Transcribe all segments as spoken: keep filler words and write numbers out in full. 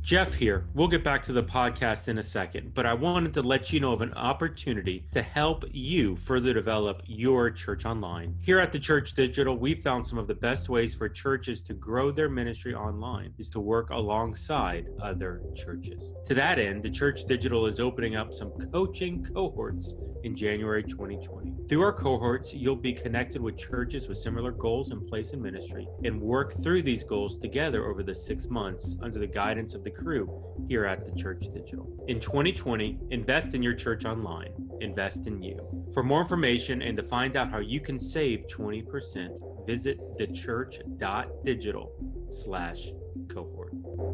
Jeff here. We'll get back to the podcast in a second, but I wanted to let you know of an opportunity to help you further develop your church online. Here at the Church Digital, we found some of the best ways for churches to grow their ministry online is to work alongside other churches. To that end, the Church Digital is opening up some coaching cohorts in January twenty twenty. Through our cohorts, you'll be connected with churches with similar goals in place in ministry and work through these goals together over the six months under the guidance of the crew here at the Church Digital. In twenty twenty, invest in your church online. Invest in you. For more information and to find out how you can save twenty percent, visit thechurch.digital slash cohort.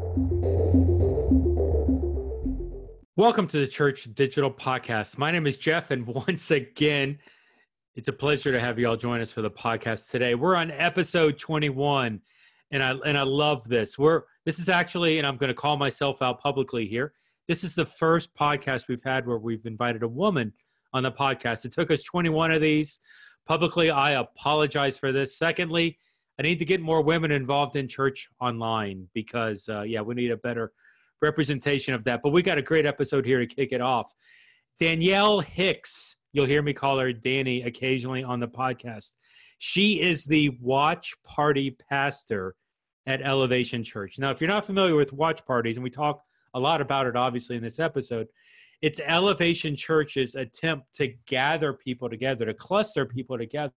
Welcome to the Church Digital Podcast. My name is Jeff, and once again, it's a pleasure to have you all join us for the podcast today. We're on episode twenty-one. And I and I love this. We're this is actually, and I'm going to call myself out publicly here. This is the first podcast we've had where we've invited a woman on the podcast. It took us twenty-one of these. Publicly, I apologize for this. Secondly, I need to get more women involved in church online because, uh, yeah, we need a better representation of that. But we got a great episode here to kick it off. Danielle Hicks, you'll hear me call her Danny occasionally on the podcast. She is the watch party pastor at Elevation Church. Now, if you're not familiar with watch parties, and we talk a lot about it, obviously, in this episode, it's Elevation Church's attempt to gather people together, to cluster people together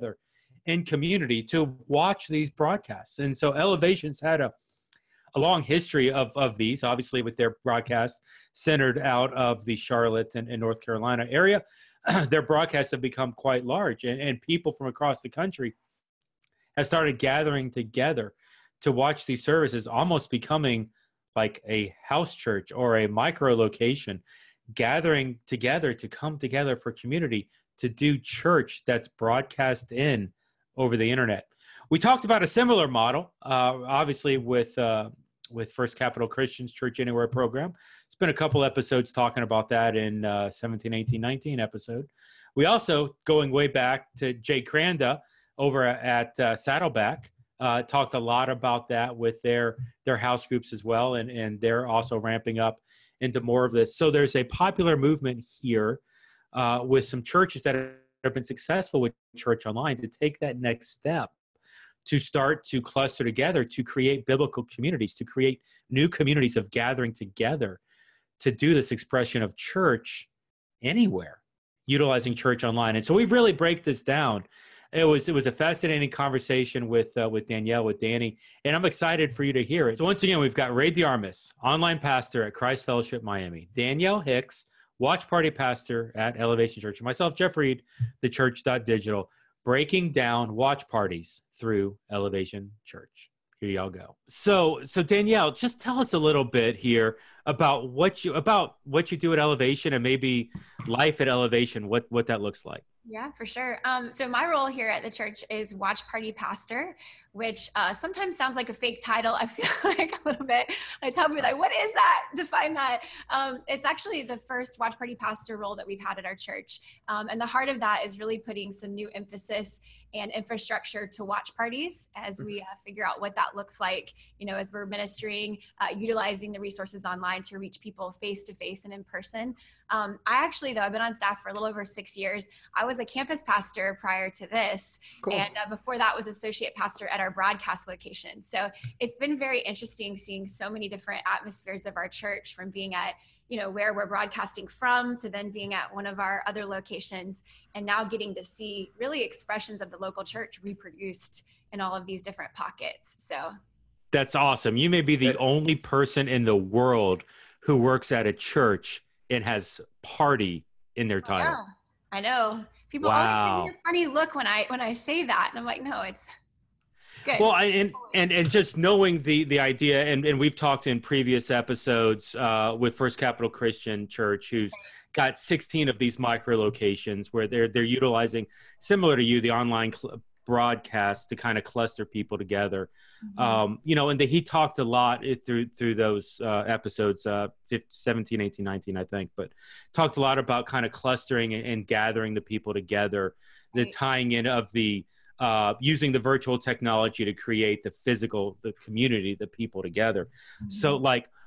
in community to watch these broadcasts. And so Elevation's had a, a long history of, of these, obviously, with their broadcast centered out of the Charlotte and, and North Carolina area. Their broadcasts have become quite large, and, and people from across the country have started gathering together to watch these services, almost becoming like a house church or a micro location, gathering together to come together for community to do church that's broadcast in over the internet. We talked about a similar model, uh, obviously with uh, with First Capital Christian's Church Anywhere program. It's been a couple episodes talking about that in uh, seventeen, eighteen, nineteen episode. We also, going way back to Jay Cranda over at uh, Saddleback, uh, talked a lot about that with their their house groups as well, and, and they're also ramping up into more of this. So there's a popular movement here uh, with some churches that have been successful with church online to take that next step to start to cluster together, to create biblical communities, to create new communities of gathering together, to do this expression of church anywhere, utilizing church online. And so we really break this down. It was it was a fascinating conversation with uh, with Danielle, with Danny, and I'm excited for you to hear it. So once again, we've got Ray Diarmas, online pastor at Christ Fellowship Miami, Danielle Hicks, watch party pastor at Elevation Church, and myself, Jeff Reed, the Church.digital, breaking down watch parties through Elevation Church. Here y'all go. So, so Danielle, just tell us a little bit here about what you about what you do at Elevation and maybe life at Elevation. What what that looks like. Yeah, for sure. Um, so my role here at the church is watch party pastor, which uh, sometimes sounds like a fake title. I feel like a little bit. I tell people like, what is that? Define that. Um, it's actually the first watch party pastor role that we've had at our church. Um, and the heart of that is really putting some new emphasis and infrastructure to watch parties as we uh, figure out what that looks like, you know, as we're ministering, uh, utilizing the resources online to reach people face to face and in person. Um, I actually, though, I've been on staff for a little over six years. I was a campus pastor prior to this. Cool. And uh, before that was associate pastor at our broadcast location. So it's been very interesting seeing so many different atmospheres of our church, from being at, you know, where we're broadcasting from to then being at one of our other locations, and now getting to see really expressions of the local church reproduced in all of these different pockets. So that's awesome. You may be the only person in the world who works at a church and has party in their title. I know. I know. People wow. always give me a funny look when I when I say that, and I'm like, no, it's good. Well, I, and and and just knowing the the idea, and and we've talked in previous episodes uh, with First Capital Christian Church, who's got sixteen of these micro locations where they're they're utilizing, similar to you, the online cl- broadcast to kind of cluster people together. Mm-hmm. Um, you know, and the, he talked a lot through through those uh, episodes, uh, fifteen, seventeen, eighteen, nineteen, I think, but talked a lot about kind of clustering and, and gathering the people together, right. The tying in of the uh, using the virtual technology to create the physical, the community, the people together. Mm-hmm. So like,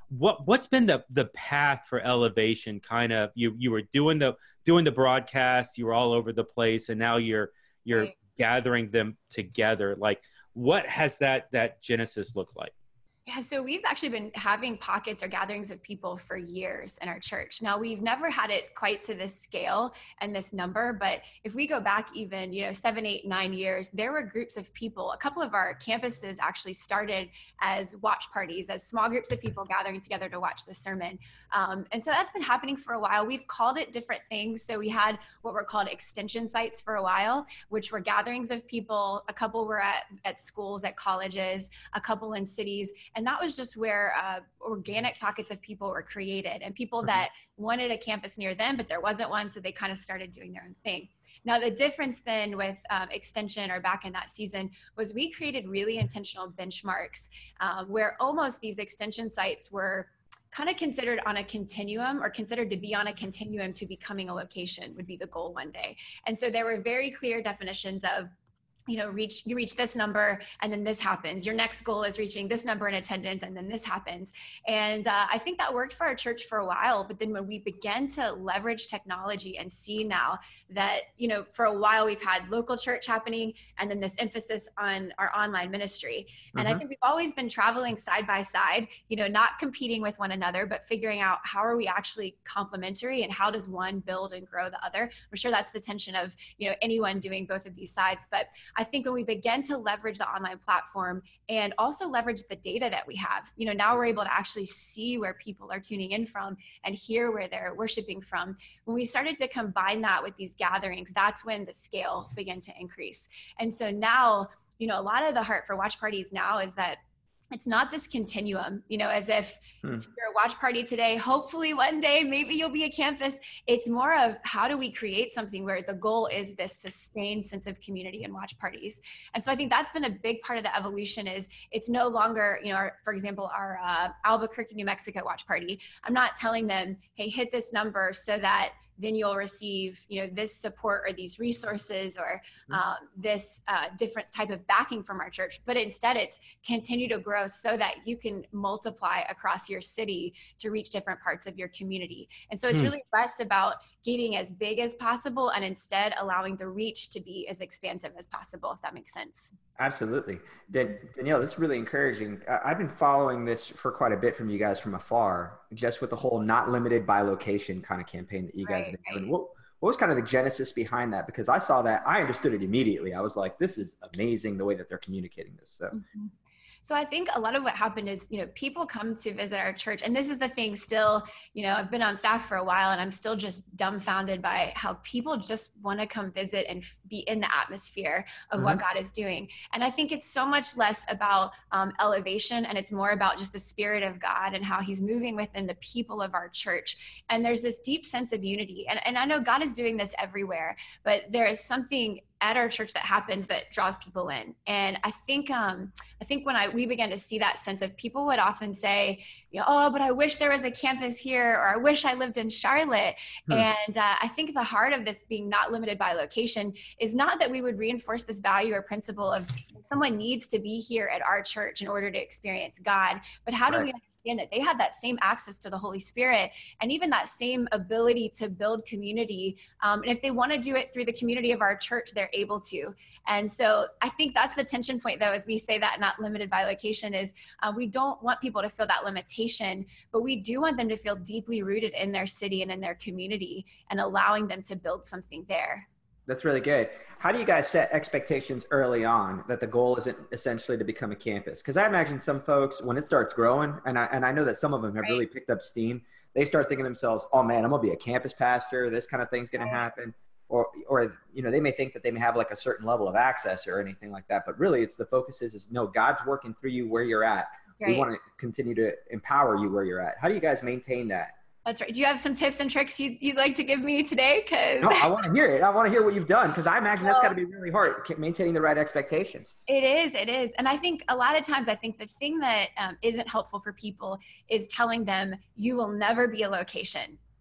what what's been the the path for Elevation? Kind of, you you were doing the doing the broadcast, you were all over the place, and now you're you're Right. gathering them together. Like, what has that that genesis looked like? Yeah, so we've actually been having pockets or gatherings of people for years in our church. Now, we've never had it quite to this scale and this number, but if we go back even, you know, seven, eight, nine years, there were groups of people. A couple of our campuses actually started as watch parties, as small groups of people gathering together to watch the sermon. Um, and so that's been happening for a while. We've called it different things. So we had what were called extension sites for a while, which were gatherings of people. A couple were at, at schools, at colleges, a couple in cities. And that was just where uh, organic pockets of people were created, and people that wanted a campus near them, but there wasn't one. So they kind of started doing their own thing. Now, the difference then with um, Extension, or back in that season, was we created really intentional benchmarks um, where almost these extension sites were kind of considered on a continuum, or considered to be on a continuum to becoming a location would be the goal one day. And so there were very clear definitions of, you know, reach, you reach this number and then this happens. Your next goal is reaching this number in attendance and then this happens. And uh, I think that worked for our church for a while, but then when we began to leverage technology and see now that, you know, for a while we've had local church happening and then this emphasis on our online ministry. And Mm-hmm. I think we've always been traveling side by side, you know, not competing with one another, but figuring out how are we actually complementary and how does one build and grow the other. I'm sure that's the tension of, you know, anyone doing both of these sides. But I think when we begin to leverage the online platform and also leverage the data that we have, you know, now we're able to actually see where people are tuning in from and hear where they're worshiping from. When we started to combine that with these gatherings, that's when the scale began to increase. And so now, you know, a lot of the heart for watch parties now is that it's not this continuum, you know, as if Hmm. you're a watch party today, hopefully one day, maybe you'll be a campus. It's more of how do we create something where the goal is this sustained sense of community and watch parties. And so I think that's been a big part of the evolution is it's no longer, you know, our, for example, our uh, Albuquerque, New Mexico watch party. I'm not telling them, hey, hit this number so that then you'll receive, you know, this support or these resources or um, this uh, different type of backing from our church. But instead it's continue to grow so that you can multiply across your city to reach different parts of your community. And so it's Hmm. really less about getting as big as possible and instead allowing the reach to be as expansive as possible, if that makes sense. Absolutely. Dan- Danielle, this is really encouraging. I- I've been following this for quite a bit from you guys from afar, just with the whole not limited by location kind of campaign that you guys Right, have been right. doing. What, what was kind of the genesis behind that? Because I saw that, I understood it immediately. I was like, this is amazing the way that they're communicating this. So, Mhm. So I think a lot of what happened is, you know, people come to visit our church, and this is the thing still, you know, I've been on staff for a while and I'm still just dumbfounded by how people just want to come visit and f- be in the atmosphere of what God is doing. And I think it's so much less about um, elevation, and it's more about just the Spirit of God and how he's moving within the people of our church. And there's this deep sense of unity. And, and I know God is doing this everywhere, but there is something at our church that happens that draws people in. And I think, um, I think when I, we began to see that sense of people would often say, you know, oh, but I wish there was a campus here, or I wish I lived in Charlotte. Hmm. And uh, I think the heart of this being not limited by location is not that we would reinforce this value or principle of someone needs to be here at our church in order to experience God, but how do Right. we understand that they have that same access to the Holy Spirit and even that same ability to build community. Um, and if they want to do it through the community of our church, they're able to. And so I think that's the tension point, though, as we say that not limited by location is uh, we don't want people to feel that limitation, but we do want them to feel deeply rooted in their city and in their community and allowing them to build something there. That's really good. How do you guys set expectations early on that the goal isn't essentially to become a campus? Because I imagine some folks, when it starts growing, and I, and I know that some of them have Right. really picked up steam, they start thinking to themselves, oh man, I'm going to be a campus pastor. This kind of thing's going to happen. Or, or, you know, they may think that they may have like a certain level of access or anything like that. But really it's the focus is, is no, God's working through you where you're at. That's right. We want to continue to empower you where you're at. How do you guys maintain that? That's right. Do you have some tips and tricks you'd, you'd like to give me today? Because No, I want to hear it. I want to hear what you've done, because I imagine that's Well- got to be really hard, maintaining the right expectations. It is, it is. And I think a lot of times, I think the thing that um, isn't helpful for people is telling them you will never be a location.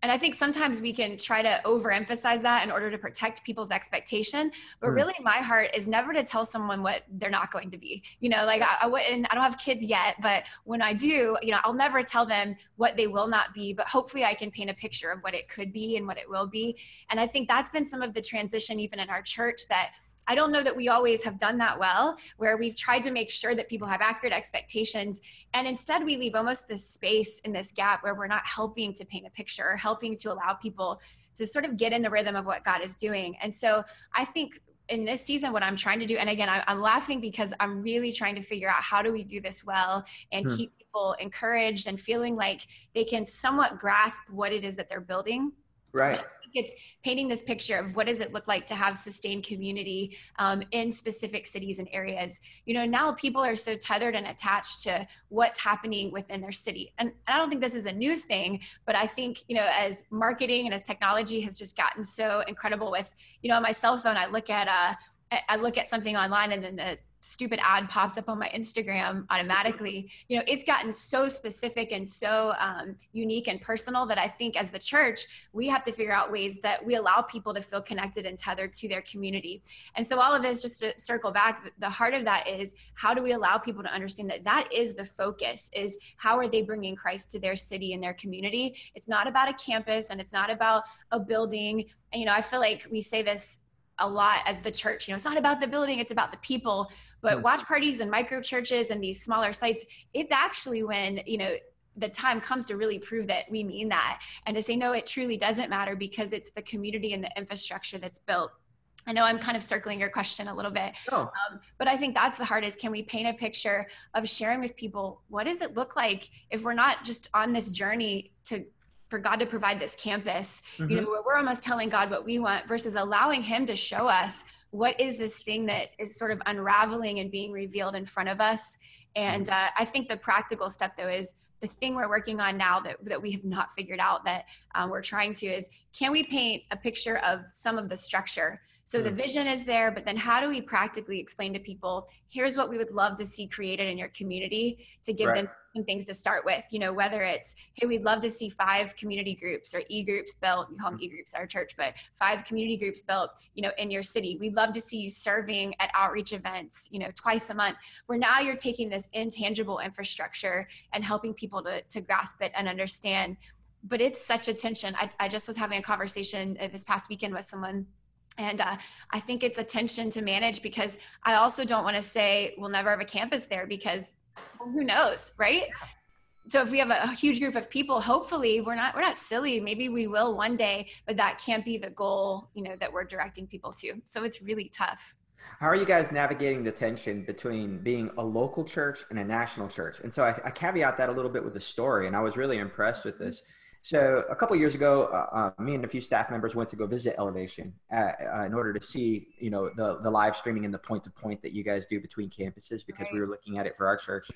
And I think sometimes we can try to overemphasize that in order to protect people's expectation. But Mm. really my heart is never to tell someone what they're not going to be. You know, like I, I wouldn't, I don't have kids yet, but when I do, you know, I'll never tell them what they will not be, but hopefully I can paint a picture of what it could be and what it will be. And I think that's been some of the transition even in our church, that I don't know that we always have done that well, where we've tried to make sure that people have accurate expectations. And instead we leave almost this space in this gap where we're not helping to paint a picture or helping to allow people to sort of get in the rhythm of what God is doing. And so I think in this season, what I'm trying to do, and again, I, I'm laughing because I'm really trying to figure out how do we do this well and Hmm. keep people encouraged and feeling like they can somewhat grasp what it is that they're building. Right. But I think it's painting this picture of what does it look like to have sustained community um, in specific cities and areas. You know, now people are so tethered and attached to what's happening within their city. And I don't think this is a new thing, but I think, you know, as marketing and as technology has just gotten so incredible with, you know, on my cell phone, I look at, uh, I look at something online and then the stupid ad pops up on my Instagram automatically. You know, it's gotten so specific and so um, unique and personal that I think as the church, we have to figure out ways that we allow people to feel connected and tethered to their community. And so all of this, just to circle back, the heart of that is how do we allow people to understand that that is the focus, is how are they bringing Christ to their city and their community? It's not about a campus and it's not about a building. And, you know, I feel like we say this a lot as the church, you know, it's not about the building, it's about the people. But watch parties and micro churches and these smaller sites, it's actually when, you know, the time comes to really prove that we mean that, and to say, no, it truly doesn't matter because it's the community and the infrastructure that's built. I know I'm kind of circling your question a little bit, Oh. um, but I think that's the hardest. Can we paint a picture of sharing with people, what does it look like if we're not just on this journey to for God to provide this campus, Mm-hmm. you know, where we're almost telling God what we want versus allowing him to show us what is this thing that is sort of unraveling and being revealed in front of us. And uh, I think the practical step though is the thing we're working on now that, that we have not figured out that um, we're trying to is, can we paint a picture of some of the structure? So the vision is there, but then how do we practically explain to people, here's what we would love to see created in your community to give Right. them some things to start with, you know, whether it's, hey, we'd love to see five community groups or e-groups built, we call them e-groups at our church, but five community groups built, you know, in your city. We'd love to see you serving at outreach events, you know, twice a month, where now you're taking this intangible infrastructure and helping people to, to grasp it and understand. But it's such a tension. I, I just was having a conversation this past weekend with someone. And uh, I think it's a tension to manage because I also don't want to say we'll never have a campus there because well, who knows, right? So if we have a, a huge group of people, hopefully we're not we're not silly. Maybe we will one day, but that can't be the goal, you know, that we're directing people to. So it's really tough. How are you guys navigating the tension between being a local church and a national church? And so I, I caveat that a little bit with the story, and I was really impressed with this. So a couple of years ago, uh, uh, me and a few staff members went to go visit Elevation uh, uh, in order to see, you know, the the live streaming and the point to point that you guys do between campuses, because we were looking at it for our church.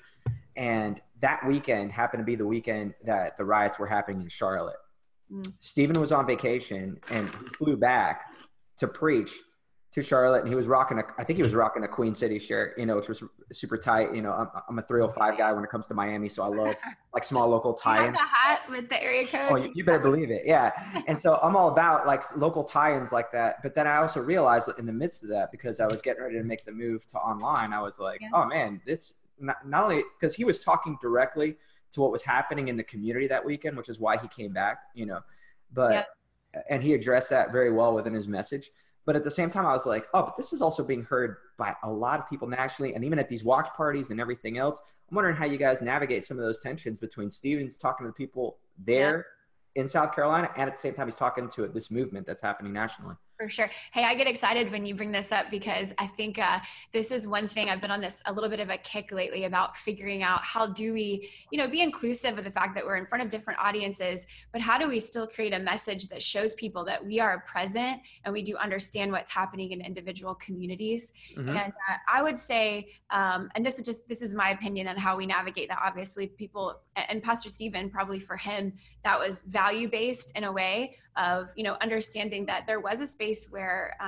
And that weekend happened to be the weekend that the riots were happening in Charlotte. Mm. Stephen was on vacation and he flew back to preach to Charlotte, and he was rocking a, I think he was rocking a Queen City shirt, you know, which was super tight. You know, I'm, I'm a three oh five guy when it comes to Miami, so I love like small local tie-ins. The hat with the area code. Oh, you, you better believe it. Yeah. And so I'm all about like local tie-ins like that. But then I also realized that in the midst of that, because I was getting ready to make the move to online, I was like, yeah. oh man, this not, not only because he was talking directly to what was happening in the community that weekend, which is why he came back, you know, but, yeah. and he addressed that very well within his message. But at the same time, I was like, oh, but this is also being heard by a lot of people nationally. And even at these watch parties and everything else, I'm wondering how you guys navigate some of those tensions between Stephen's talking to the people there yeah. in South Carolina, and at the same time, he's talking to this movement that's happening nationally. For sure. Hey, I get excited when you bring this up because I think uh, this is one thing I've been on this a little bit of a kick lately about figuring out how do we, you know, be inclusive of the fact that we're in front of different audiences, but how do we still create a message that shows people that we are present and we do understand what's happening in individual communities. Mm-hmm. And uh, I would say, um, and this is just, this is my opinion on how we navigate that. Obviously people, and Pastor Stephen, probably for him, that was value-based in a way of, you know, understanding that there was a space where um,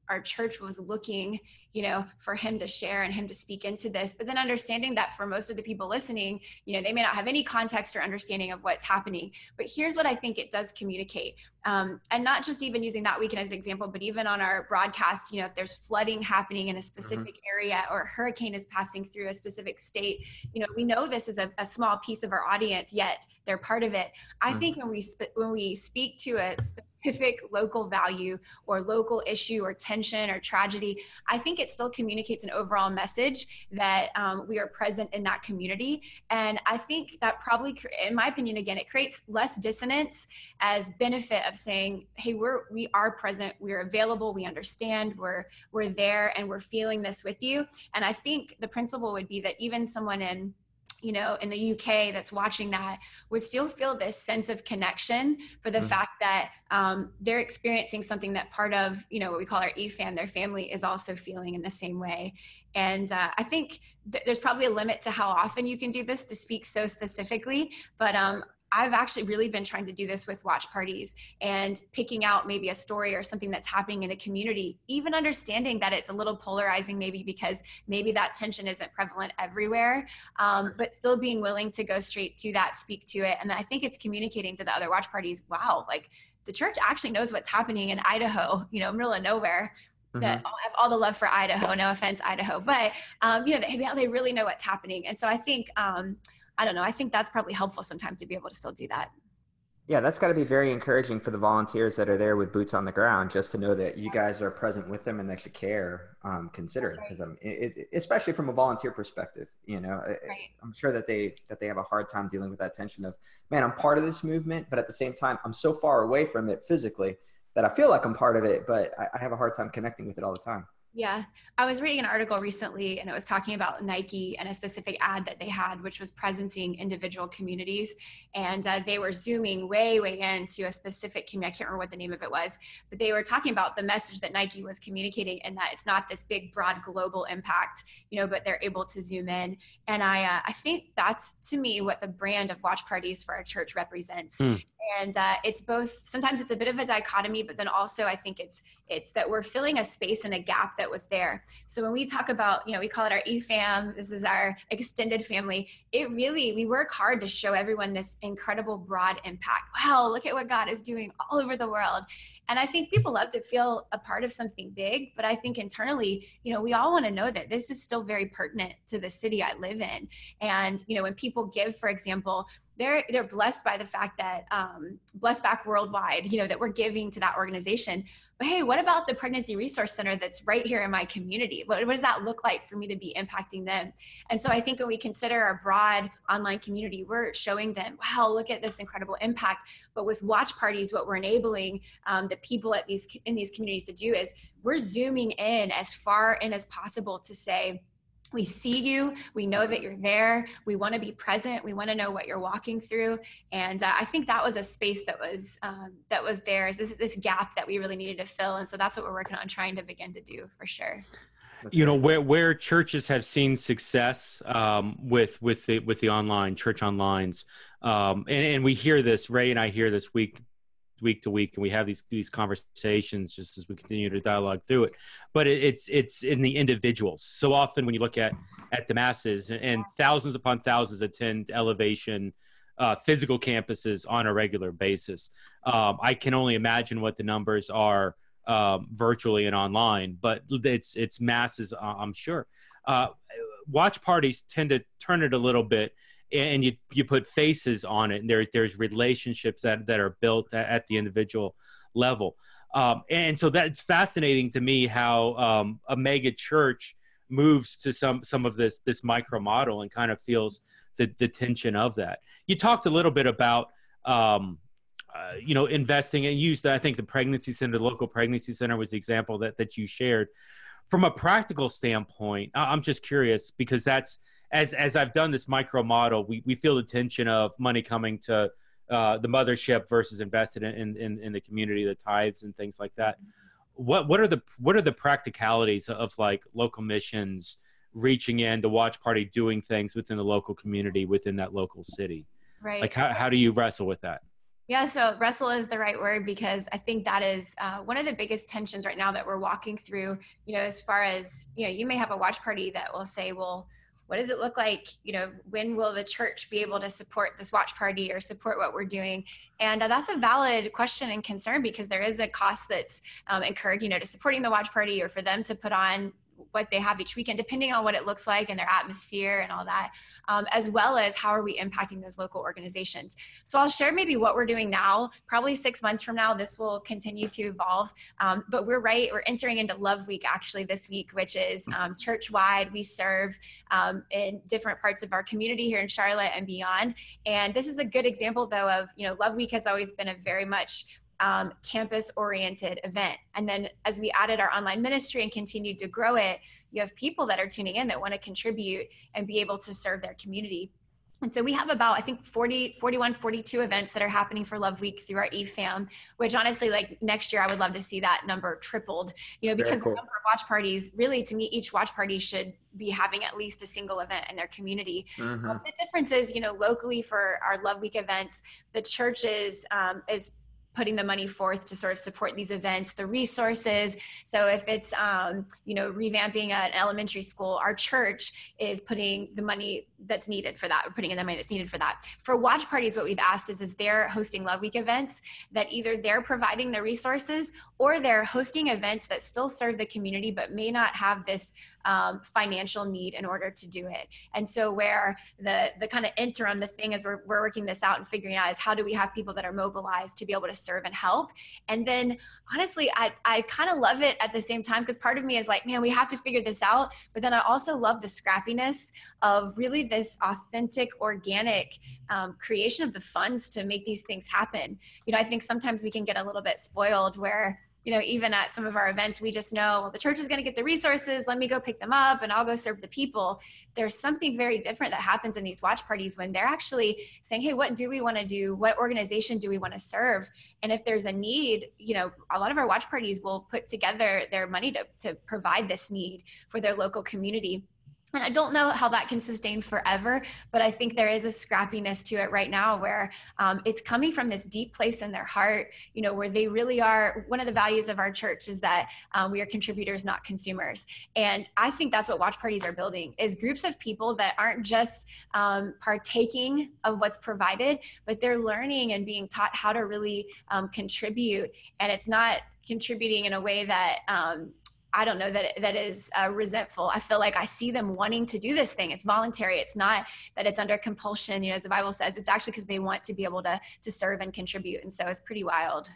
our church was looking, you know, for him to share and him to speak into this, but then understanding that for most of the people listening, you know, they may not have any context or understanding of what's happening. But here's what I think it does communicate. Um, and not just even using that weekend as an example, but even on our broadcast, you know, if there's flooding happening in a specific mm-hmm. area, or a hurricane is passing through a specific state, you know, we know this is a, a small piece of our audience, yet they're part of it. I mm-hmm. think when we sp- when we speak to a specific local value or local issue or tension or tragedy, I think it still communicates an overall message that um, we are present in that community. And I think that probably, in my opinion, again, it creates less dissonance as benefit of saying, hey, we're, we are present, we're available, we understand, we're, we're there, and we're feeling this with you. And I think the principle would be that even someone in, you know, in the U K that's watching that would still feel this sense of connection for the mm-hmm. fact that um, they're experiencing something that part of, you know, what we call our E FAM, their family, is also feeling in the same way. And uh, I think th- there's probably a limit to how often you can do this to speak so specifically, but um, I've actually really been trying to do this with watch parties and picking out maybe a story or something that's happening in a community, even understanding that it's a little polarizing maybe because maybe that tension isn't prevalent everywhere, um, but still being willing to go straight to that, speak to it. And I think it's communicating to the other watch parties, wow, like the church actually knows what's happening in Idaho, you know, middle of nowhere. That I have all the love for Idaho, no offense, Idaho, but um, you know, they, they really know what's happening. And so I think, um, I don't know, I think that's probably helpful sometimes to be able to still do that. Yeah, that's got to be very encouraging for the volunteers that are there with boots on the ground, just to know that you guys are present with them and that you care, um, consider it. Because I'm, it, it, especially from a volunteer perspective, you know, right. I'm sure that they that they have a hard time dealing with that tension of, man, I'm part of this movement, but at the same time, I'm so far away from it physically that I feel like I'm part of it, but I, I have a hard time connecting with it all the time. Yeah. I was reading an article recently and it was talking about Nike and a specific ad that they had, which was presencing individual communities. And uh, they were zooming way, way into a specific community. I can't remember what the name of it was, but they were talking about the message that Nike was communicating and that it's not this big, broad global impact, you know, but they're able to zoom in. And I, uh, I think that's, to me, what the brand of watch parties for our church represents. Mm. And uh, it's both, sometimes it's a bit of a dichotomy, but then also I think it's it's that we're filling a space and a gap that was there. So when we talk about, you know, we call it our E FAM, this is our extended family, it really, we work hard to show everyone this incredible broad impact. Wow, look at what God is doing all over the world. And I think people love to feel a part of something big, but I think internally, you know, we all want to know that this is still very pertinent to the city I live in. And, you know, when people give, for example, they're they're blessed by the fact that um, Blessed Back Worldwide, you know, that we're giving to that organization. But hey, what about the Pregnancy Resource Center that's right here in my community? What, what does that look like for me to be impacting them? And so I think when we consider our broad online community, we're showing them, wow, look at this incredible impact. But with watch parties, what we're enabling um, the people at these in these communities to do is we're zooming in as far in as possible to say, we see you, we know that you're there, we want to be present, we want to know what you're walking through. And uh, I think that was a space that was um, that was there, this, this gap that we really needed to fill. And so that's what we're working on trying to begin to do for sure. That's you know, where where churches have seen success um, with with the with the online, church onlines, um, and, and we hear this, Ray and I hear this week week to week, and we have these these conversations just as we continue to dialogue through it. But it, it's it's in the individuals. So often when you look at at the masses, and, and thousands upon thousands attend Elevation uh, physical campuses on a regular basis. Um, I can only imagine what the numbers are um, virtually and online, but it's it's masses, uh, I'm sure. Uh, watch parties tend to turn it a little bit, and you you put faces on it, and there, there's relationships that, that are built at, at the individual level. Um, and so that's fascinating to me how um, a mega church moves to some some of this this micro model and kind of feels the, the tension of that. You talked a little bit about, um, uh, you know, investing, and used, I think, the pregnancy center, the local pregnancy center was the example that, that you shared. From a practical standpoint, I'm just curious, because that's, As as I've done this micro model, we, we feel the tension of money coming to uh, the mothership versus invested in, in in the community, the tithes and things like that. What what are the what are the practicalities of like local missions reaching in, the watch party doing things within the local community, within that local city? Right. Like how how do you wrestle with that? Yeah, so wrestle is the right word, because I think that is uh, one of the biggest tensions right now that we're walking through, you know, as far as, you know, you may have a watch party that will say, well, what does it look like? You know, when will the church be able to support this watch party or support what we're doing? And uh, that's a valid question and concern, because there is a cost that's um, incurred, you know, to supporting the watch party, or for them to put on what they have each weekend, depending on what it looks like and their atmosphere and all that, um, as well as how are we impacting those local organizations. So I'll share maybe what we're doing now. Probably six months from now, this will continue to evolve. Um, but we're right, we're entering into Love Week actually this week, which is um, church-wide. We serve um, in different parts of our community here in Charlotte and beyond. And this is a good example though of, you know, Love Week has always been a very much Um, campus-oriented event. And then as we added our online ministry and continued to grow it, you have people that are tuning in that want to contribute and be able to serve their community. And so we have about, I think, forty, forty-one, forty-two events that are happening for Love Week through our E F A M, which honestly, like next year, I would love to see that number tripled, you know, because cool. The number of watch parties, really, to me, each watch party should be having at least a single event in their community. Mm-hmm. Um, the difference is, you know, locally for our Love Week events, the church is, um, is putting the money forth to sort of support these events, the resources. So if it's, um, you know, revamping an elementary school, our church is putting the money that's needed for that, or putting in the money that's needed for that. For watch parties, what we've asked is, is they're hosting Love Week events that either they're providing the resources, or they're hosting events that still serve the community, but may not have this um, financial need in order to do it. And so where the the kind of interim, the thing is we're, we're working this out and figuring out is how do we have people that are mobilized to be able to serve and help. And then honestly, I, I kind of love it at the same time, because part of me is like, man, we have to figure this out. But then I also love the scrappiness of really this authentic, organic um, creation of the funds to make these things happen. You know, I think sometimes we can get a little bit spoiled where, you know, even at some of our events, we just know, well, the church is going to get the resources. Let me go pick them up and I'll go serve the people. There's something very different that happens in these watch parties when they're actually saying, hey, what do we want to do? What organization do we want to serve? And if there's a need, you know, a lot of our watch parties will put together their money to, to provide this need for their local community. And I don't know how that can sustain forever, but I think there is a scrappiness to it right now where um, it's coming from this deep place in their heart, you know, where they really are. One of the values of our church is that um, we are contributors, not consumers. And I think that's what watch parties are building, is groups of people that aren't just um, partaking of what's provided, but they're learning and being taught how to really um, contribute. And it's not contributing in a way that, um, I don't know, that that is uh, resentful. I feel like I see them wanting to do this thing. It's voluntary. It's not that it's under compulsion, you know, as the Bible says. It's actually because they want to be able to to serve and contribute. And so it's pretty wild.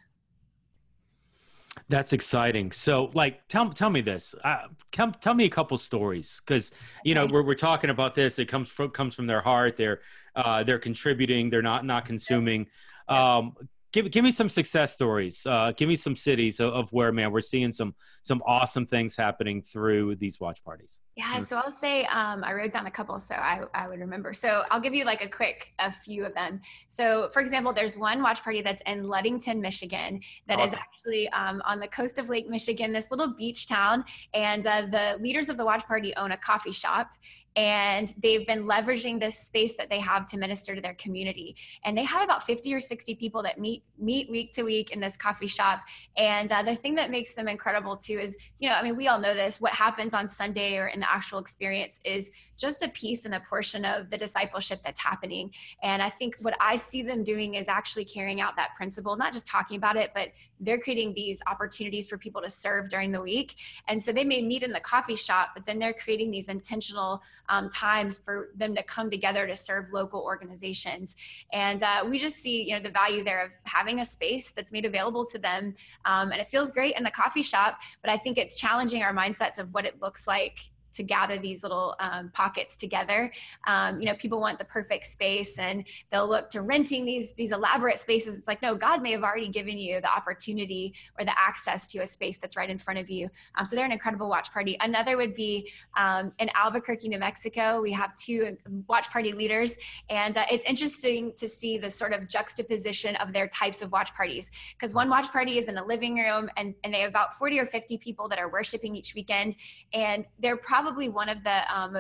That's exciting. So, like, tell tell me this. Uh, come, tell me a couple stories, because you know we're we're talking about this. It comes from comes from their heart. They're uh, they're contributing. They're not not consuming. Um, Give give me some success stories. Uh, give me some cities of, of where, man, we're seeing some some awesome things happening through these watch parties. Yeah, so I'll say um, I wrote down a couple so I, I would remember. So I'll give you like a quick a few of them. So for example, there's one watch party that's in Ludington, Michigan, that awesome. is actually um, on the coast of Lake Michigan, this little beach town. And uh, the leaders of the watch party own a coffee shop. And they've been leveraging this space that they have to minister to their community. And they have about fifty or sixty people that meet meet week to week in this coffee shop. And uh, the thing that makes them incredible too is, you know, I mean, we all know this, what happens on Sunday or in the actual experience is just a piece and a portion of the discipleship that's happening. And I think what I see them doing is actually carrying out that principle, not just talking about it, but they're creating these opportunities for people to serve during the week. And so they may meet in the coffee shop, but then they're creating these intentional um, times for them to come together to serve local organizations. And uh, we just see, you know, the value there of having a space that's made available to them. Um, and it feels great in the coffee shop, but I think it's challenging our mindsets of what it looks like to gather these little um, pockets together. Um, you know, people want the perfect space and they'll look to renting these, these elaborate spaces. It's like, no, God may have already given you the opportunity or the access to a space that's right in front of you. Um, so they're an incredible watch party. Another would be um, in Albuquerque, New Mexico. We have two watch party leaders, and uh, it's interesting to see the sort of juxtaposition of their types of watch parties. Because one watch party is in a living room and, and they have about forty or fifty people that are worshiping each weekend. And they're probably one of the uh, most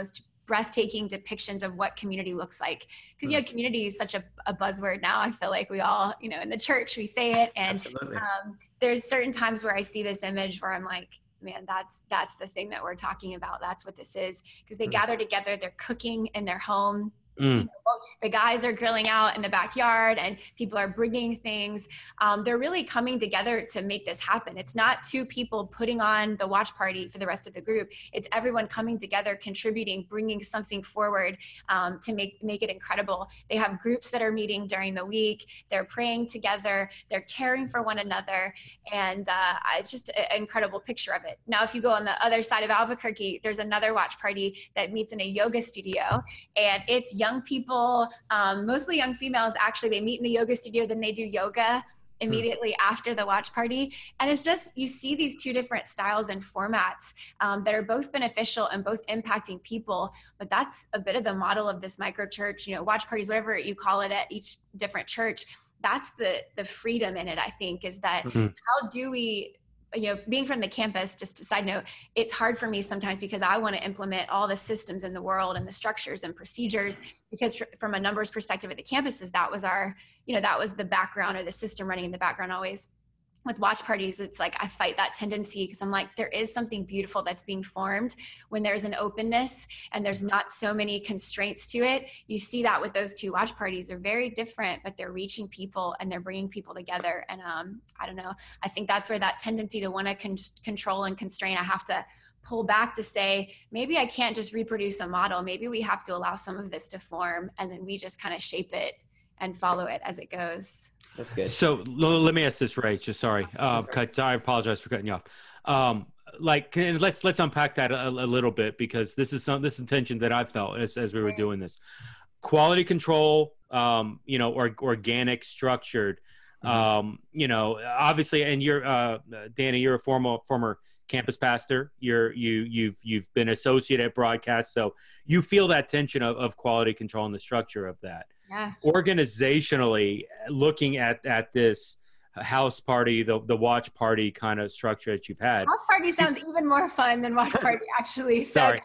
breathtaking depictions of what community looks like. Because, you know, community is such a, a buzzword now. I feel like we all, you know, in the church, we say it. And um, there's certain times where I see this image where I'm like, man, that's, that's the thing that we're talking about. That's what this is. Because they mm. gather together, they're cooking in their home. Mm. You know, the guys are grilling out in the backyard and people are bringing things. Um, they're really coming together to make this happen. It's not two people putting on the watch party for the rest of the group. It's everyone coming together, contributing, bringing something forward um, to make, make it incredible. They have groups that are meeting during the week. They're praying together. They're caring for one another. And uh, it's just an incredible picture of it. Now, if you go on the other side of Albuquerque, there's another watch party that meets in a yoga studio, and it's young people, um, mostly young females. Actually, they meet in the yoga studio, then they do yoga immediately hmm. after the watch party. And it's just, you see these two different styles and formats um, that are both beneficial and both impacting people. But that's a bit of the model of this micro church, you know, watch parties, whatever you call it at each different church. That's the the freedom in it, I think, is that mm-hmm. how do we, you know, being from the campus, just a side note, it's hard for me sometimes because I want to implement all the systems in the world and the structures and procedures, because tr- from a numbers perspective at the campuses, that was our, you know, that was the background or the system running in the background always. With watch parties, it's like I fight that tendency because I'm like, there is something beautiful that's being formed when there's an openness and there's not so many constraints to it. You see that with those two watch parties. They're very different, but they're reaching people and they're bringing people together. And um, I don't know, I think that's where that tendency to want to con- control and constrain, I have to pull back to say, maybe I can't just reproduce a model. Maybe we have to allow some of this to form, and then we just kind of shape it and follow it as it goes. That's good. So l- let me ask this, Ray. Just sorry, uh, cut. I apologize for cutting you off. Um, like, can, let's let's unpack that a, a little bit, because this is some this is tension that I felt as as we were doing this. Quality control, um, you know, or organic, structured. Mm-hmm. Um, you know, obviously, and you're uh, Danny, you're a former former campus pastor. You're you you've you've been associate at broadcast, so you feel that tension of, of quality control and the structure of that. Yeah. Organizationally, looking at at this house party, the the watch party kind of structure that you've had. House party sounds even more fun than watch party, actually. So Sorry.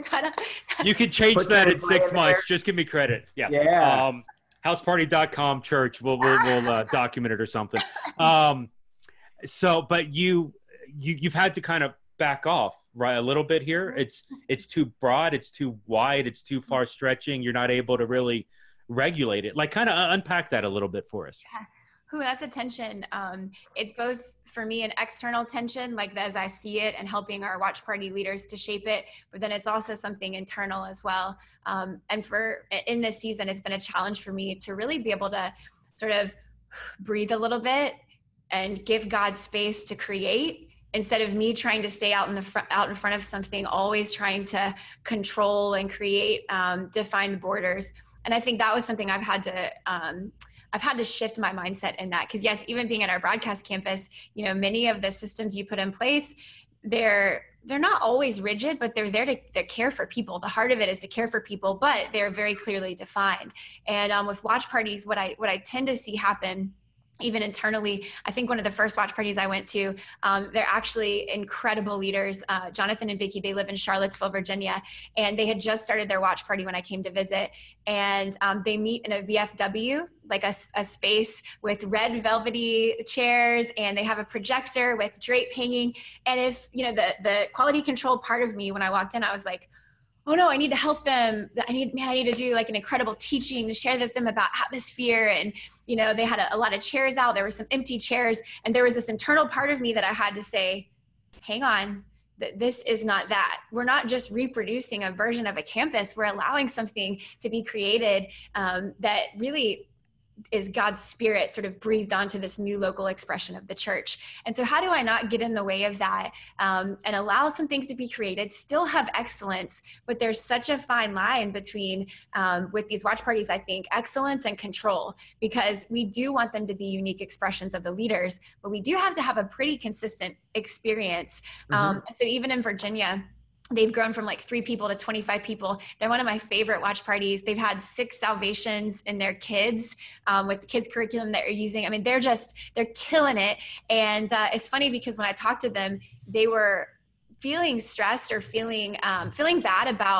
You could change Put that in six in months. there. Just give me credit. Yeah. Yeah. Um, house party dot com church. We'll we'll, we'll uh, document it or something. Um, so, but you you you've had to kind of back off, right, a little bit here. It's it's too broad. It's too wide. It's too far stretching. You're not able to really regulate it. Like, kind of unpack that a little bit for us. Yeah. Ooh, that's a tension. Um, it's both for me an external tension, like as I see it and helping our watch party leaders to shape it, but then it's also something internal as well. Um, and for in this season, it's been a challenge for me to really be able to sort of breathe a little bit and give God space to create, instead of me trying to stay out in the front, out in front of something, always trying to control and create um, defined borders. And I think that was something I've had to, um, I've had to shift my mindset in that. Because yes, even being at our broadcast campus, you know, many of the systems you put in place, they're they're not always rigid, but they're there to, to care for people. The heart of it is to care for people, but they're very clearly defined. And um, with watch parties, what I what I tend to see happen, even internally, I think one of the first watch parties I went to, um, they're actually incredible leaders. Uh, Jonathan and Vicky, they live in Charlottesville, Virginia, and they had just started their watch party when I came to visit. And um, they meet in a V F W, like a, a space with red velvety chairs, and they have a projector with drape hanging. And if, you know, the, the quality control part of me, when I walked in, I was like, oh no, I need to help them. I need, man, I need to do like an incredible teaching to share with them about atmosphere. And, you know, they had a, a lot of chairs out. There were some empty chairs. And there was this internal part of me that I had to say, hang on, that this is not that. We're not just reproducing a version of a campus. We're allowing something to be created um, that really is God's spirit sort of breathed onto this new local expression of the church. And so how do I not get in the way of that um, and allow some things to be created, still have excellence, but there's such a fine line between, um, with these watch parties, I think, excellence and control, because we do want them to be unique expressions of the leaders, but we do have to have a pretty consistent experience. Mm-hmm. Um, and so even in Virginia, they've grown from like three people to twenty-five people. They're one of my favorite watch parties. They've had six salvations in their kids um, with the kids curriculum that they're using. I mean, they're just, they're killing it. And uh, it's funny because when I talked to them, they were feeling stressed or feeling, um, feeling bad about,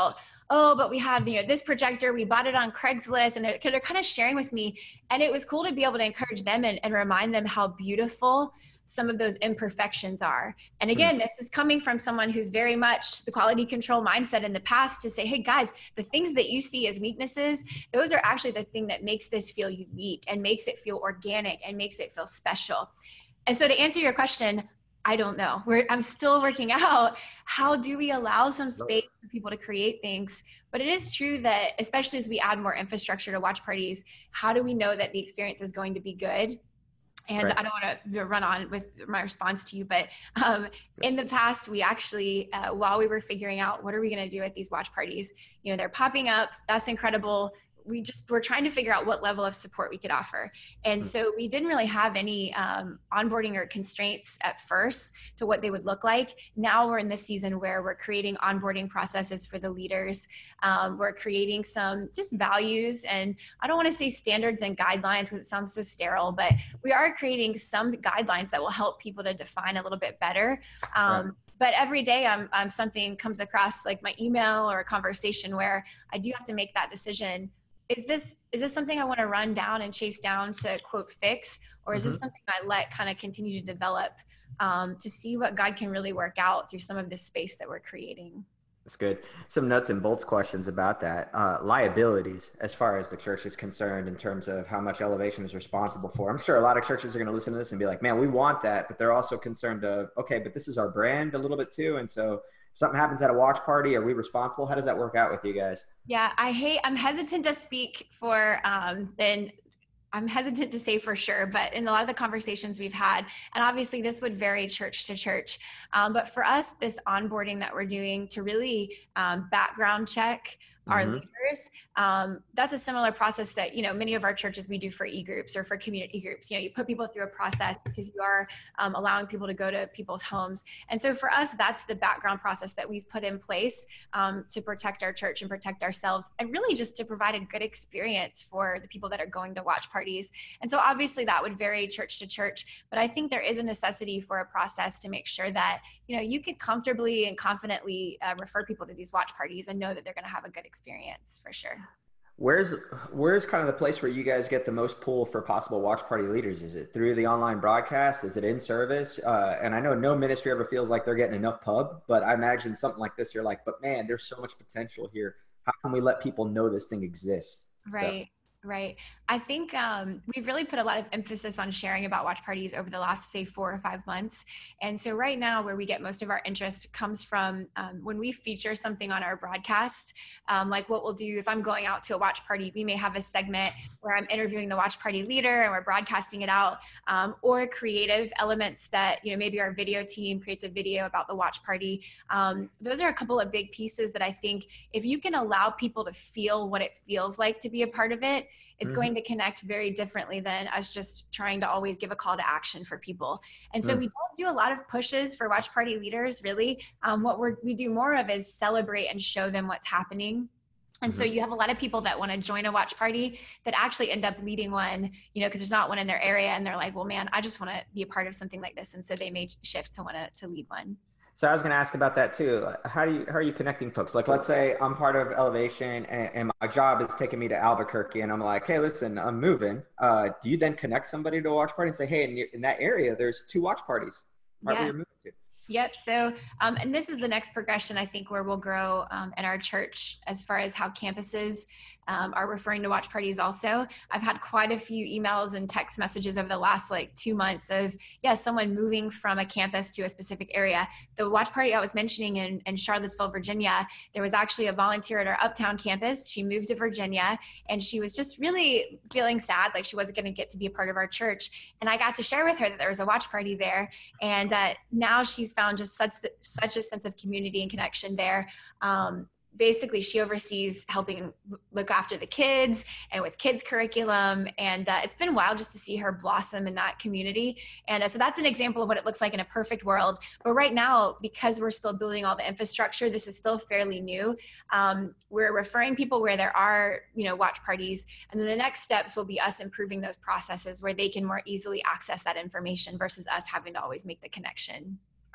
oh, but we have, you know, this projector, we bought it on Craigslist, and they're, they're kind of sharing with me. And it was cool to be able to encourage them and, and remind them how beautiful some of those imperfections are. And again, mm. this is coming from someone who's very much the quality control mindset in the past to say, hey guys, the things that you see as weaknesses, those are actually the thing that makes this feel unique and makes it feel organic and makes it feel special. And so to answer your question, I don't know. We're, I'm still working out how do we allow some space for people to create things. But it is true that especially as we add more infrastructure to watch parties, how do we know that the experience is going to be good? And right. I don't want to run on with my response to you, but um, in the past, we actually, uh, while we were figuring out what are we going to do at these watch parties, you know, they're popping up. That's incredible. We just were trying to figure out what level of support we could offer. And so we didn't really have any um, onboarding or constraints at first to what they would look like. Now we're in this season where we're creating onboarding processes for the leaders. Um, we're creating some just values, and I don't want to say standards and guidelines because it sounds so sterile, but we are creating some guidelines that will help people to define a little bit better. Um, right. But every day I'm, I'm something comes across like my email or a conversation where I do have to make that decision. Is this is this something I want to run down and chase down to quote fix, or is mm-hmm. this something I let kind of continue to develop um, to see what God can really work out through some of this space that we're creating? That's good. Some nuts and bolts questions about that. Uh, liabilities as far as the church is concerned in terms of how much Elevation is responsible for. I'm sure a lot of churches are going to listen to this and be like, man, we want that. But they're also concerned of, okay, but this is our brand a little bit too. And so something happens at a watch party, are we responsible? How does that work out with you guys? Yeah, I hate, I'm hesitant to speak for, um, then I'm hesitant to say for sure, but in a lot of the conversations we've had, and obviously this would vary church to church, um, but for us, this onboarding that we're doing to really um, background check our mm-hmm. leaders, um, that's a similar process that, you know, many of our churches we do for e-groups or for community groups. You know, you put people through a process because you are um, allowing people to go to people's homes. And so for us, that's the background process that we've put in place um, to protect our church and protect ourselves, and really just to provide a good experience for the people that are going to watch parties. And so obviously that would vary church to church, but I think there is a necessity for a process to make sure that, you know, you could comfortably and confidently uh, refer people to these watch parties and know that they're going to have a good experience for sure. Where's where's kind of the place where you guys get the most pull for possible watch party leaders? Is it through the online broadcast? Is it in service? Uh, and I know no ministry ever feels like they're getting enough pub, but I imagine something like this, you're like, but man, there's so much potential here. How can we let people know this thing exists? Right. So. Right. I think um, we've really put a lot of emphasis on sharing about watch parties over the last, say, four or five months. And so right now where we get most of our interest comes from um, when we feature something on our broadcast, um, like what we'll do if I'm going out to a watch party, we may have a segment where I'm interviewing the watch party leader and we're broadcasting it out, um, or creative elements that, you know, maybe our video team creates a video about the watch party. Um, those are a couple of big pieces that I think if you can allow people to feel what it feels like to be a part of it, it's mm-hmm. going to connect very differently than us just trying to always give a call to action for people. And so mm. we don't do a lot of pushes for watch party leaders, really. Um, what we're, we do more of is celebrate and show them what's happening. And mm-hmm. so you have a lot of people that want to join a watch party that actually end up leading one, you know, because there's not one in their area. And they're like, well, man, I just want to be a part of something like this. And so they may shift to want to, to lead one. So I was going to ask about that too. How do you, how are you connecting folks? Like, let's say I'm part of Elevation and, and my job is taking me to Albuquerque and I'm like, hey, listen, I'm moving. Uh, do you then connect somebody to a watch party and say, hey, in, your, in that area, there's two watch parties right yes. where you're moving to? Yep. So, um, and this is the next progression, I think, where we'll grow um, in our church as far as how campuses um, are referring to watch parties also. I've had quite a few emails and text messages over the last like two months of, yeah, someone moving from a campus to a specific area. The watch party I was mentioning in, in Charlottesville, Virginia, there was actually a volunteer at our Uptown campus. She moved to Virginia and she was just really feeling sad, like she wasn't going to get to be a part of our church. And I got to share with her that there was a watch party there. And uh, now she's found just such, such a sense of community and connection there. Um, basically she oversees helping look after the kids and with kids curriculum. And uh, it's been wild just to see her blossom in that community. And uh, so that's an example of what it looks like in a perfect world. But right now, because we're still building all the infrastructure, this is still fairly new. Um, we're referring people where there are, you know, watch parties. And then the next steps will be us improving those processes where they can more easily access that information versus us having to always make the connection.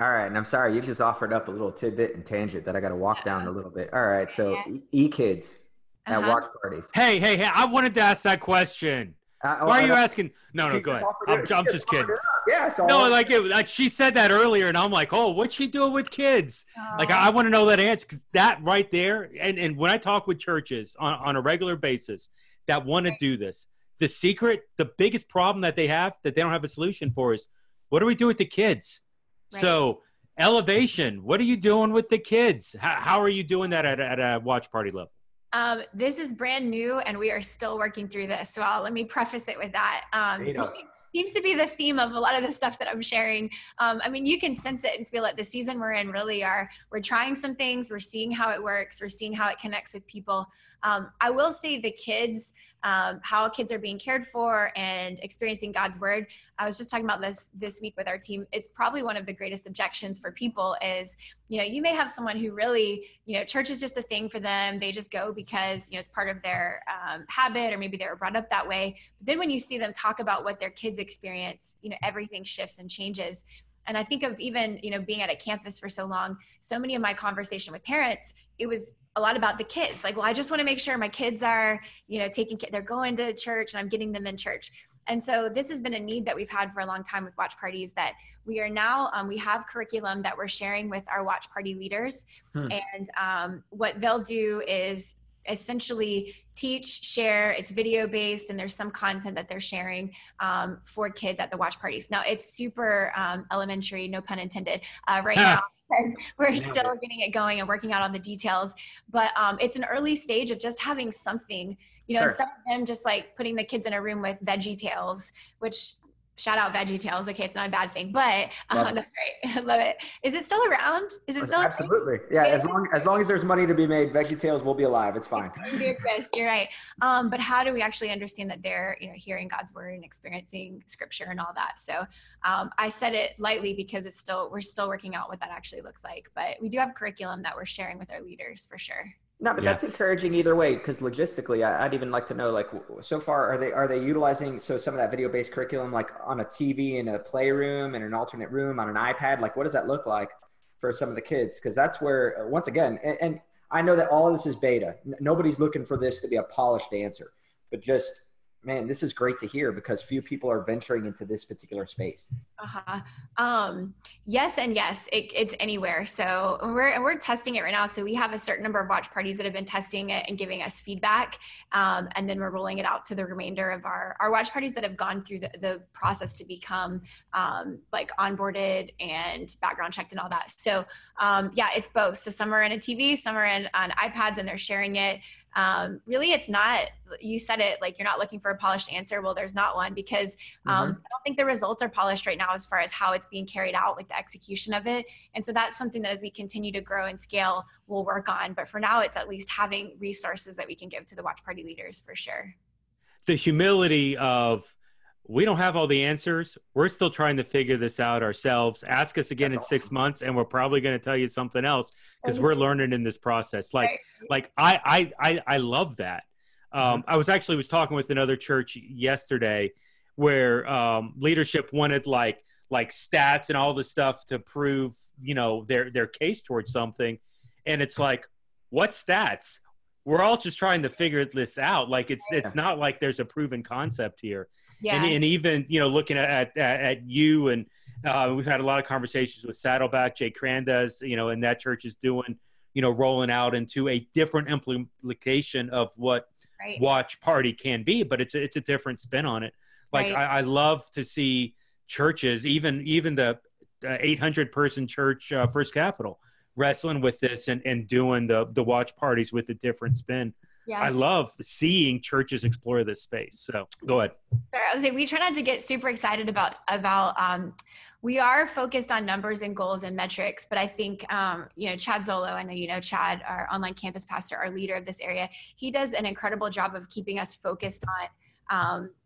All right, and I'm sorry, you just offered up a little tidbit and tangent that I got to walk down a little bit. All right, so e- e-kids at Uh-huh. watch parties. Hey, hey, hey! I wanted to ask that question. Uh, Why are well, you I- asking? No, no, she go just ahead. offered I'm, it- she I'm just just kidding. offered it up. Yeah, so No, I- like it, like she said that earlier, and I'm like, oh, what's she doing with kids? Like, Oh. I, I want to know that answer because that right there, and and when I talk with churches on on a regular basis that want to do this, the secret, the biggest problem that they have that they don't have a solution for is, what do we do with the kids? Right. So elevation, what are you doing with the kids? How, how are you doing that at, a- at a watch party level? Um, this is brand new and we are still working through this. So I'll, let me preface it with that. Um, You know. which seems to be the theme of a lot of the stuff that I'm sharing. Um, I mean, you can sense it and feel it. The season we're in really are, we're trying some things, we're seeing how it works, we're seeing how it connects with people. Um, I will say the kids, um, how kids are being cared for and experiencing God's word. I was just talking about this this week with our team. It's probably one of the greatest objections for people is, you know, you may have someone who really, you know, church is just a thing for them. They just go because, you know, it's part of their um, habit, or maybe they were brought up that way. But then when you see them talk about what their kids experience, you know, everything shifts and changes. And I think of even, you know, being at a campus for so long, so many of my conversation with parents, it was a lot about the kids. Like, well, I just want to make sure my kids are, you know, taking, they're going to church and I'm getting them in church. And so this has been a need that we've had for a long time with watch parties, that we are now, um, we have curriculum that we're sharing with our watch party leaders. Hmm. And um, what they'll do is essentially teach, share, it's video based, and there's some content that they're sharing um, for kids at the watch parties. Now it's super um, elementary, no pun intended, uh, right now, because we're Yeah. still getting it going and working out on the details. But um, it's an early stage of just having something, you know, Sure. instead of them just like putting the kids in a room with Veggie Tales, which shout out Veggie Tales. Okay, it's not a bad thing, but Love uh, it. that's right. I love it. Is it still around? Is it still a thing? Absolutely. Yeah, as long as long as there's money to be made, VeggieTales will be alive. It's fine. They exist, you're right. Um, but how do we actually understand that they're, you know, hearing God's word and experiencing scripture and all that? So um, I said it lightly because it's still, we're still working out what that actually looks like. But we do have curriculum that we're sharing with our leaders for sure. No, but Yeah. that's encouraging either way, because logistically, I, I'd even like to know, like, w- so far, are they are they utilizing so some of that video based curriculum, like on a T V in a playroom, in an alternate room, on an iPad? Like, what does that look like for some of the kids? Because that's where, uh, once again, and, and I know that all of this is beta. N- nobody's looking for this to be a polished answer, but just, man, this is great to hear because few people are venturing into this particular space. Uh-huh. Um, yes and yes, it, it's anywhere. So we're we're testing it right now. So we have a certain number of watch parties that have been testing it and giving us feedback, um, and then we're rolling it out to the remainder of our our watch parties that have gone through the, the process to become um, like onboarded and background checked and all that. So um, yeah, it's both. So some are in a T V, some are in on iPads, and they're sharing it. Um, really, it's not, you said it, like you're not looking for a polished answer. Well, there's not one because um, Mhm. I don't think the results are polished right now as far as how it's being carried out, like the execution of it. And so that's something that as we continue to grow and scale, we'll work on. But for now, it's at least having resources that we can give to the watch party leaders for sure. The humility of, we don't have all the answers. We're still trying to figure this out ourselves. Ask us again That's in six awesome. months, and we're probably going to tell you something else because we're learning in this process. Like, Right. like I, I, I, I love that. Um, I was actually was talking with another church yesterday where um, leadership wanted like like stats and all this stuff to prove, you know, their their case towards something, and it's like, what stats? We're all just trying to figure this out. Like it's it's not like there's a proven concept here. Yeah. And, and even, you know, looking at, at, at you and uh, we've had a lot of conversations with Saddleback, Jay Crandes, you know, and that church is doing, you know, rolling out into a different implication of what Right. watch party can be, but it's a, it's a different spin on it. Like Right. I, I love to see churches, even, even the uh, eight hundred person church, uh, First Capital, wrestling with this and, and doing the, the watch parties with a different spin. Yeah. I love seeing churches explore this space. So go ahead. Sorry, I was saying we try not to get super excited about about. Um, we are focused on numbers and goals and metrics, but I think um, you know Chad Zolo. I know you know Chad, our online campus pastor, our leader of this area. He does an incredible job of keeping us focused on um,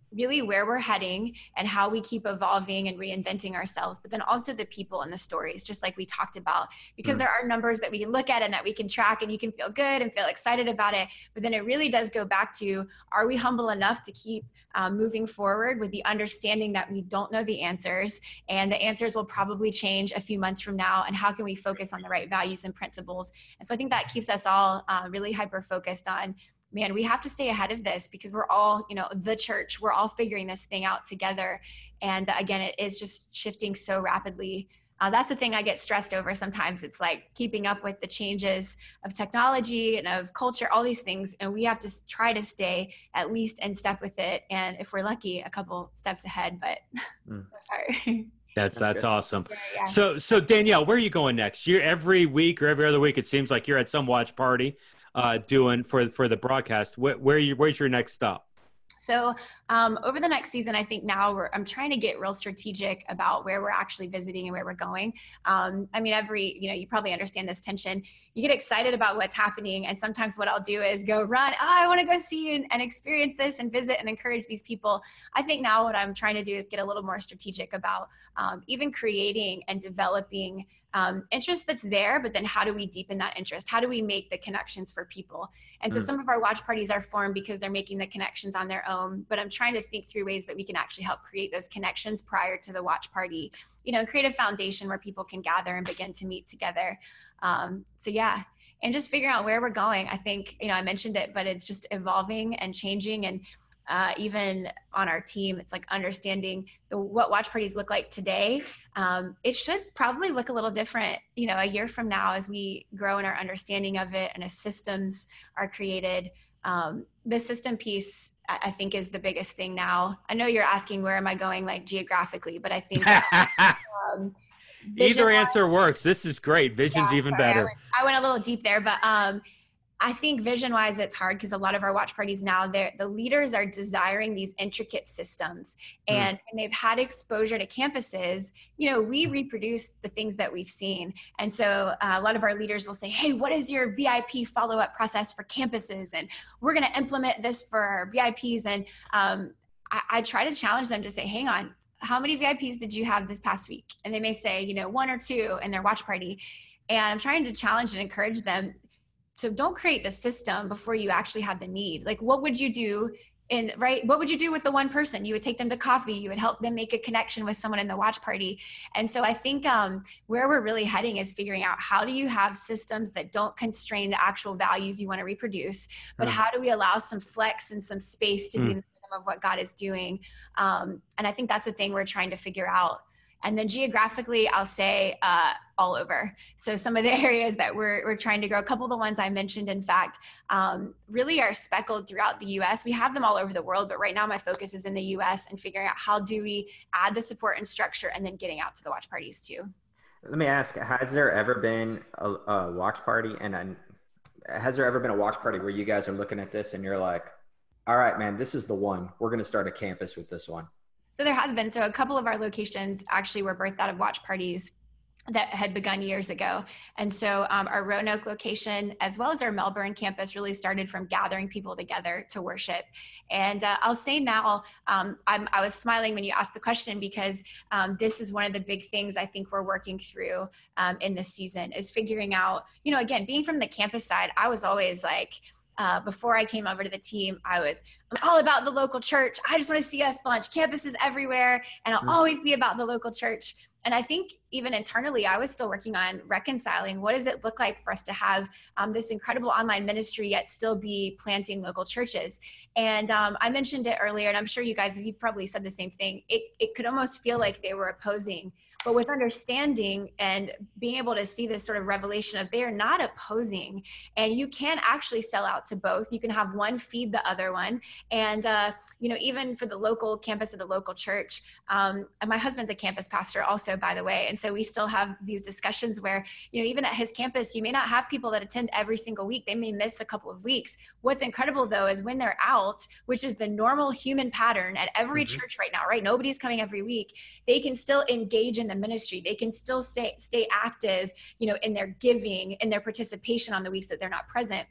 really where we're heading and how we keep evolving and reinventing ourselves, but then also the people and the stories, just like we talked about, because mm. there are numbers that we can look at and that we can track and you can feel good and feel excited about it. But then it really does go back to, are we humble enough to keep um, moving forward with the understanding that we don't know the answers and the answers will probably change a few months from now, and how can we focus on the right values and principles? And so I think that keeps us all uh, really hyper focused on, man, we have to stay ahead of this because we're all, you know, the church, we're all figuring this thing out together. And uh, again, it is just shifting so rapidly. Uh, that's the thing I get stressed over sometimes. It's like keeping up with the changes of technology and of culture, all these things. And we have to try to stay at least in step with it. And if we're lucky, a couple steps ahead, but mm. that's hard. That's, that's awesome. Yeah, yeah. So, so Danielle, where are you going next? You're every week or every other week, it seems like you're at some watch party. Uh, doing for for the broadcast. Where, where you, where's your next stop? So um, over the next season, I think now we're, I'm trying to get real strategic about where we're actually visiting and where we're going. Um, I mean, every, you know, you probably understand this tension. You get excited about what's happening. And sometimes what I'll do is go run, oh, I want to go see and, and experience this and visit and encourage these people. I think now what I'm trying to do is get a little more strategic about um, even creating and developing Um, interest that's there, but then how do we deepen that interest? How do we make the connections for people? And so mm. some of our watch parties are formed because they're making the connections on their own, but I'm trying to think through ways that we can actually help create those connections prior to the watch party, you know, and create a foundation where people can gather and begin to meet together. Um, so yeah, and just figuring out where we're going. I think, you know, I mentioned it, but it's just evolving and changing. And Uh, even on our team, it's like understanding the, what watch parties look like today. Um, it should probably look a little different, you know, a year from now as we grow in our understanding of it and as systems are created. Um, the system piece, I, I think, is the biggest thing now. I know you're asking where am I going, like geographically, but I think um, either answer works. This is great. Vision's yeah, even sorry, better. I went, I went a little deep there, but um, I think vision-wise, it's hard because a lot of our watch parties now, the leaders are desiring these intricate systems. And mm. when they've had exposure to campuses, you know, we reproduce the things that we've seen. And so uh, a lot of our leaders will say, hey, what is your V I P follow-up process for campuses? And we're going to implement this for our V I Ps. And um, I, I try to challenge them to say, hang on, how many V I Ps did you have this past week? And they may say, you know, one or two in their watch party. And I'm trying to challenge and encourage them. So don't create the system before you actually have the need. Like, what would you do in, right? What would you do with the one person? You would take them to coffee. You would help them make a connection with someone in the watch party. And so I think um, where we're really heading is figuring out how do you have systems that don't constrain the actual values you want to reproduce, but mm. how do we allow some flex and some space to mm. be in the rhythm of what God is doing? Um, and I think that's the thing we're trying to figure out. And then geographically, I'll say uh, all over. So some of the areas that we're we're trying to grow, a couple of the ones I mentioned, in fact, um, really are speckled throughout the U S. We have them all over the world, but right now my focus is in the U S and figuring out how do we add the support and structure and then getting out to the watch parties too. Let me ask, has there ever been a, a watch party and a, has there ever been a watch party where you guys are looking at this and you're like, all right, man, this is the one. We're going to start a campus with this one. So there has been. So a couple of our locations actually were birthed out of watch parties that had begun years ago. And so um, our Roanoke location, as well as our Melbourne campus, really started from gathering people together to worship. And uh, I'll say now, um, I'm, I was smiling when you asked the question because um, this is one of the big things I think we're working through um, in this season is figuring out, you know, again, being from the campus side, I was always like, Uh, before I came over to the team, I was I'm all about the local church. I just want to see us launch campuses everywhere, and I'll always be about the local church. And I think even internally, I was still working on reconciling what does it look like for us to have um, this incredible online ministry yet still be planting local churches. And um, I mentioned it earlier, and I'm sure you guys, you've probably said the same thing. It, it could almost feel like they were opposing. But with understanding and being able to see this sort of revelation of they are not opposing, and you can actually sell out to both. You can have one feed the other one. And, uh, you know, even for the local campus of the local church, um, and my husband's a campus pastor also, by the way. And so we still have these discussions where, you know, even at his campus, you may not have people that attend every single week. They may miss a couple of weeks. What's incredible, though, is when they're out, which is the normal human pattern at every mm-hmm. church right now, right? Nobody's coming every week. They can still engage in the ministry. They can still stay, stay active, you know, in their giving, in their participation on the weeks that they're not present.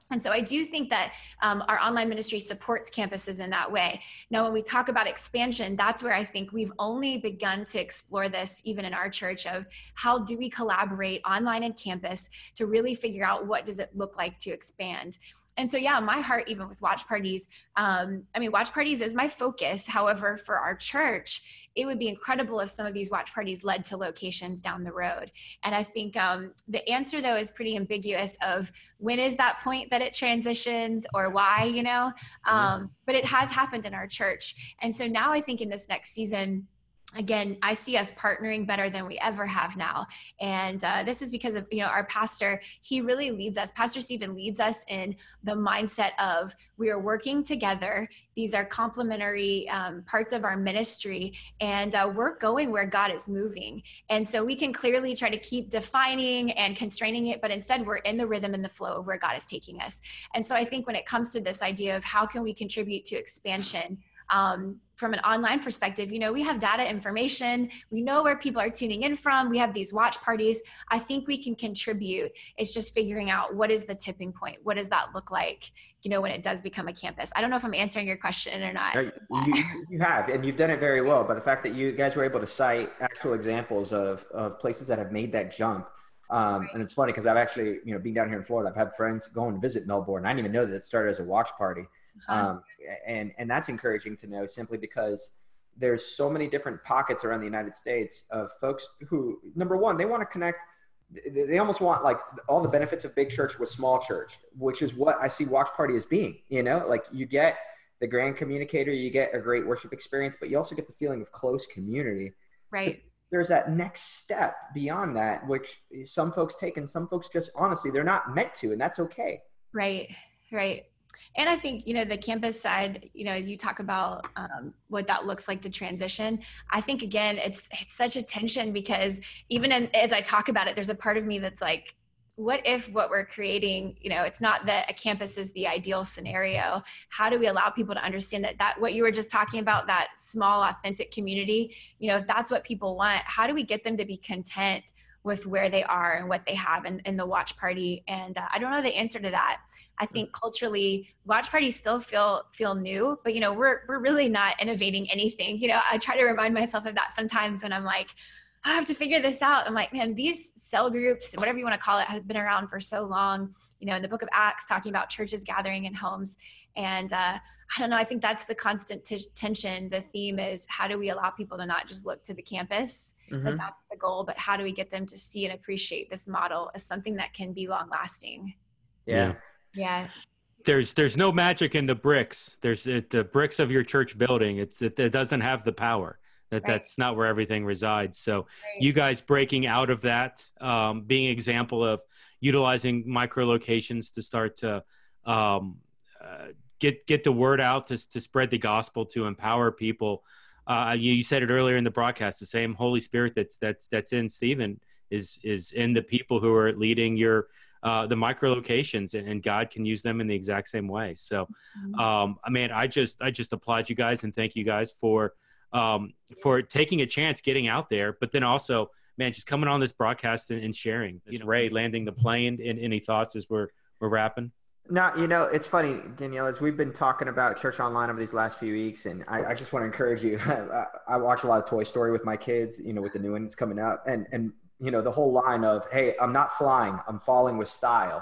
And so I do think that um, our online ministry supports campuses in that way. Now, when we talk about expansion, that's where I think we've only begun to explore this, even in our church, of how do we collaborate online and campus to really figure out what does it look like to expand. And so, yeah, my heart, even with watch parties, um, I mean, watch parties is my focus. However, for our church, it would be incredible if some of these watch parties led to locations down the road. And I think um, the answer, though, is pretty ambiguous of when is that point that it transitions or why, you know, um, but it has happened in our church. And so now I think in this next season, again, I see us partnering better than we ever have now. And uh, this is because of, you know, our pastor, he really leads us. Pastor Stephen leads us in the mindset of we are working together. These are complementary um, parts of our ministry, and uh, we're going where God is moving. And so we can clearly try to keep defining and constraining it, but instead we're in the rhythm and the flow of where God is taking us. And so I think when it comes to this idea of how can we contribute to expansion, Um, from an online perspective, you know, we have data information, we know where people are tuning in from, we have these watch parties. I think we can contribute. It's just figuring out what is the tipping point? What does that look like, you know, when it does become a campus? I don't know if I'm answering your question or not. No, you, you have, and you've done it very well. But the fact that you guys were able to cite actual examples of, of places that have made that jump. Um, Right. And it's funny because I've actually, you know, being down here in Florida, I've had friends go and visit Melbourne. I didn't even know that it started as a watch party. Uh-huh. Um, and, and that's encouraging to know, simply because there's so many different pockets around the United States of folks who, number one, they want to connect. They they almost want like all the benefits of big church with small church, which is what I see watch party as being. You know, like you get the grand communicator, you get a great worship experience, but you also get the feeling of close community. Right. But there's that next step beyond that, which some folks take and some folks just honestly, they're not meant to, and that's okay. Right. Right. And I think, you know, the campus side, you know, as you talk about um, what that looks like to transition, I think, again, it's it's such a tension, because even in, as I talk about it, there's a part of me that's like, what if what we're creating, you know, it's not that a campus is the ideal scenario. How do we allow people to understand that, that what you were just talking about, that small, authentic community, you know, if that's what people want, how do we get them to be content with where they are and what they have in, in the watch party? And uh, I don't know the answer to that. I think culturally, watch parties still feel feel new, but you know, we're we're really not innovating anything. You know, I try to remind myself of that sometimes when I'm like, I have to figure this out. I'm like, man, these cell groups, whatever you want to call it, have been around for so long. You know, in the book of Acts, talking about churches gathering in homes. And uh, I don't know, I think that's the constant t- tension. The theme is, how do we allow people to not just look to the campus, Mm-hmm. that that's the goal, but how do we get them to see and appreciate this model as something that can be long lasting? Yeah. Yeah. There's there's no magic in the bricks. There's it, the bricks of your church building. It's it, it doesn't have the power. That Right. that's not where everything resides. So Right. you guys breaking out of that, um, being an example of utilizing micro locations to start to um, uh, get get the word out, to to spread the gospel, to empower people. Uh, you, you said it earlier in the broadcast. The same Holy Spirit that's that's that's in Stephen is is in the people who are leading your uh, the micro locations, and, and God can use them in the exact same way. So, um, I mean, I just I just applaud you guys and thank you guys for um, for taking a chance, getting out there, but then also, man, just coming on this broadcast and, and sharing. You know, Ray landing the plane. And any thoughts as we're we're wrapping? No, you know, it's funny, Danielle, as we've been talking about Church Online over these last few weeks, and I, I just want to encourage you. I, I watch a lot of Toy Story with my kids, you know, with the new one that's coming out, and and you know, the whole line of, hey, I'm not flying, I'm falling with style,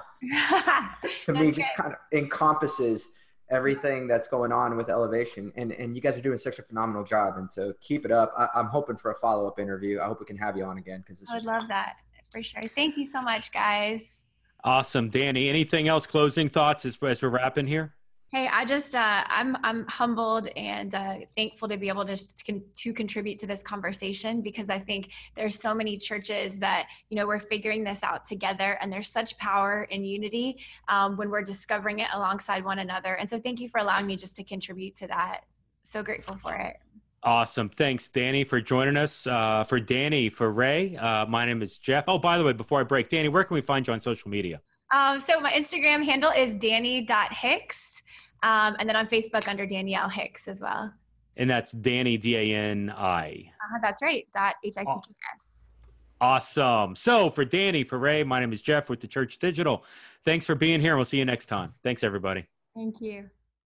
to me just kind of encompasses everything that's going on with Elevation. And and you guys are doing such a phenomenal job. And so keep it up. I, I'm hoping for a follow-up interview. I hope we can have you on again, because this I would was love that for sure. Thank you so much, guys. Awesome. Danny, anything else, closing thoughts as, as we're wrapping here? Hey, I just, uh, I'm, I'm humbled and uh, thankful to be able to, to, to contribute to this conversation, because I think there's so many churches that, you know, we're figuring this out together, and there's such power in unity um, when we're discovering it alongside one another. And so thank you for allowing me just to contribute to that. So grateful for it. Awesome. Thanks, Danny, for joining us. Uh, for Danny, for Ray, uh, my name is Jeff. Oh, by the way, before I break, Danny, where can we find you on social media? Um, so my Instagram handle is danny dot hicks. Um, and then on Facebook under Danielle Hicks as well. And that's Danny, D A N I. Uh, that's right. Dot H I C K S. Awesome. So for Danny, for Ray, my name is Jeff with the Church Digital. Thanks for being here. We'll see you next time. Thanks, everybody. Thank you.